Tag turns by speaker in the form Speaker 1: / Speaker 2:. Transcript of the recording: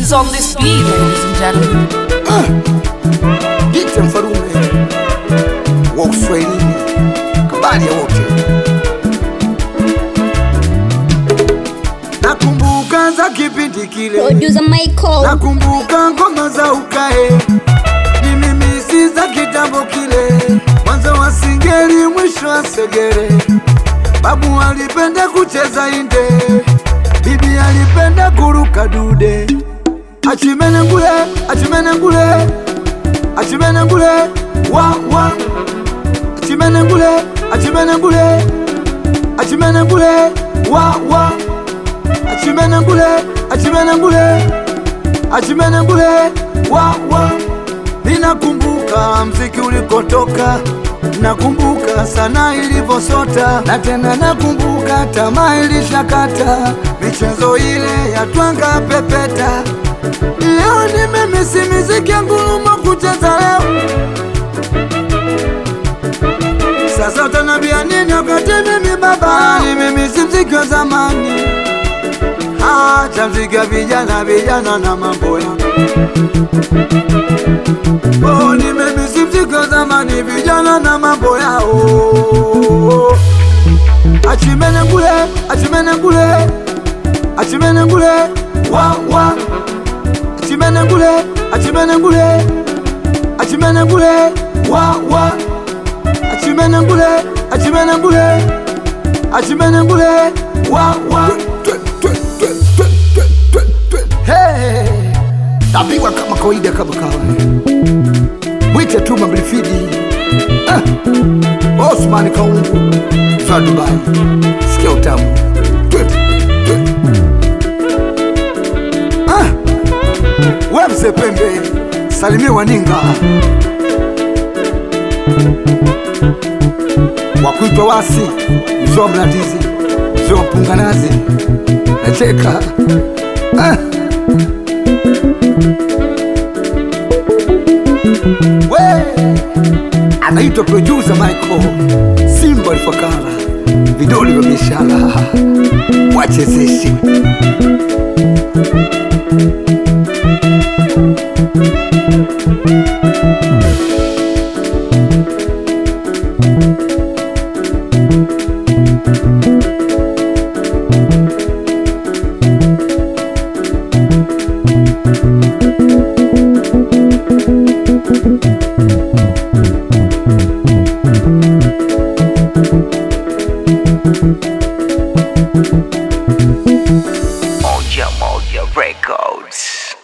Speaker 1: Breeze on this beat, ladies and gentlemen.
Speaker 2: Jite mfarume wa Uswahilini, kabali ya wote. Nakumbuka za kipindi kile,
Speaker 3: Producer Michael.
Speaker 2: nakumbuka ngoma za ukae, ni mimi si za kitambo kile, mwanzo wa singeli mwisho wa segere. Babu alipenda kucheza inde, bibi alipenda kuruka dude. Achimene ngule, achimene ngule, achimene ngule, wa wa. Achimene ngule, achimene ngule, achimene ngule, wa wa. Achimene ngule, achimene ngule, achimene ngule, wa wa. Ninakumbuka mziki ulikotoka, nakumbuka sana ilivosota, na tena nakumbuka tamaa ilishakata, michezo ile ya twanga pepeta. Leo ni mimi si miziki ya nguruma kucheza leo. Sasa utanambia nini wakati mimi baba, ni mimi si mziki wa zamani. Acha mziki wa vijana, vijana na mambo ya. Oh, ni mimi si mziki wa zamani, vijana na mambo yao. Achimene ngule, achimene ngule, achimene ngule, wa wa. Achimene ngule, achimene ngule, achimene ngule, wa wa. Achimene ngule, achimene ngule, achimene ngule, wa wa. Hey, napigwa kama kawaida, kama kawaida. Mwite tu Magrifidi, Osman Kaungu, za Dubai. Sikia utamu. Wemse pembe, salimie waninga wakuitwa wasi, mzoa mlandizi, mzoa mpunganazi, nacheka. Anaitwa producer Michael Simba Alfakara, vidoli vya biashara wachezeshi.
Speaker 4: Moja Moja Records.